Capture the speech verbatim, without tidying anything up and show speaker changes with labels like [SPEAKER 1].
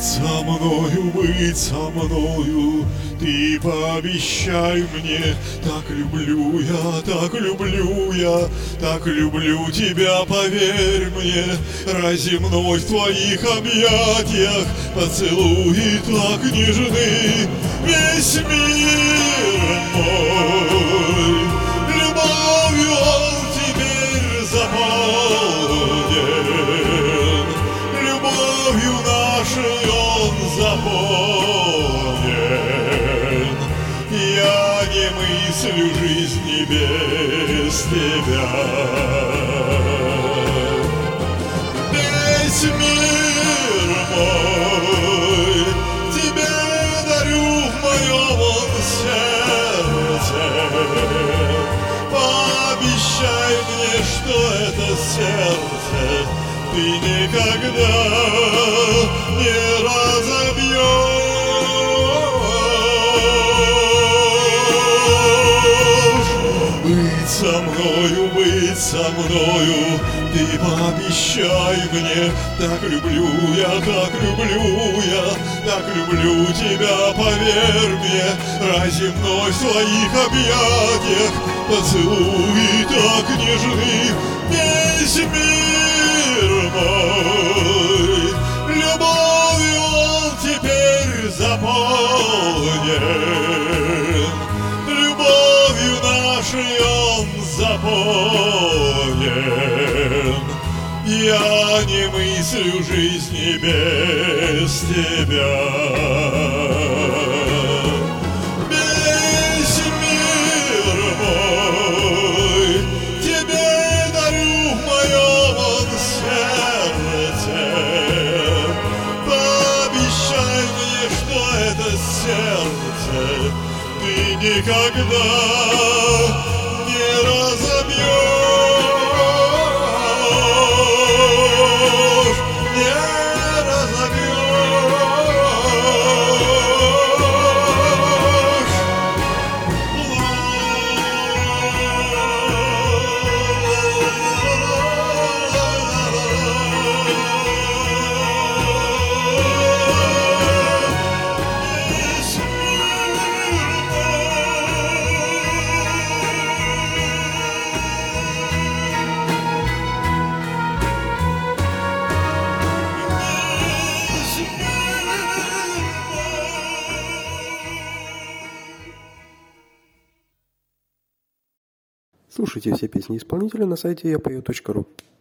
[SPEAKER 1] со мною, быть со мною, ты пообещай мне. Так люблю я, так люблю я, так люблю тебя, поверь мне. Раземной в твоих объятиях поцелуи так нежны. Весь мир мой любовью он теперь заполнен, любовью нашей он заполнен. Я не мыслю жизни без тебя. Весь мир мой тебе дарю в моем он сердце. Пообещай мне, что это сердце ты никогда не разобьешь. Быть со мною, быть со мною, ты пообещай мне. Так люблю я, как люблю я, так люблю тебя, поверь мне. Раземной в твоих объятиях поцелуи так нежны. Весь мир мой любовью он теперь заполнен, любовью нашей он заполнен. Я не мыслю жизни без тебя. Весь мир мой тебе дарю в моем он сердце. Пообещай мне, что это сердце ты никогда не разобьешь, не разобьешь. Весь
[SPEAKER 2] Слушайте все песни исполнителя на сайте я пою точка ру.